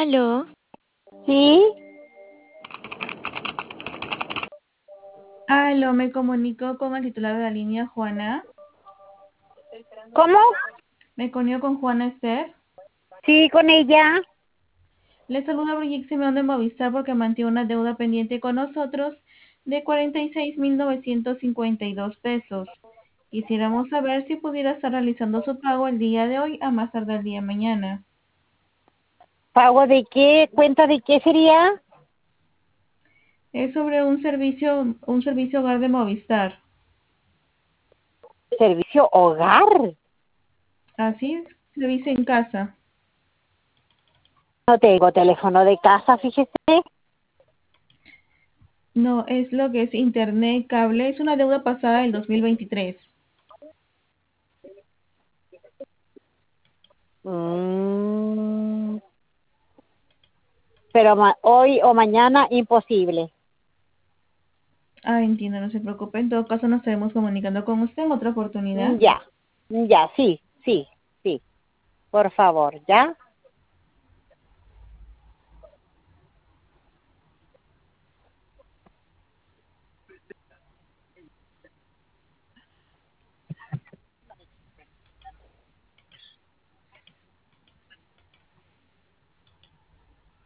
Aló, Sí, Aló, me comunico con el titular de la línea, Juana. ¿cómo? Me comunico con Juana Esther. Sí, con ella. Le saluda Brigitte Simeón de Movistar porque mantiene una deuda pendiente con nosotros de 46,952 pesos. Quisiéramos saber si pudiera estar realizando su pago el día de hoy a más tardar el día de mañana. ¿Pago de qué? ¿Cuenta de qué sería? Es sobre un servicio hogar de Movistar. Servicio hogar. Así, servicio en casa. No tengo teléfono de casa, fíjese. No, es lo que es internet, cable. Es una deuda pasada del 2023. Mm, pero hoy o mañana imposible. Ah, entiendo, no se preocupe. En todo caso, nos estaremos comunicando con usted en otra oportunidad. Ya, ya, sí, sí, sí. Por favor, ¿ya?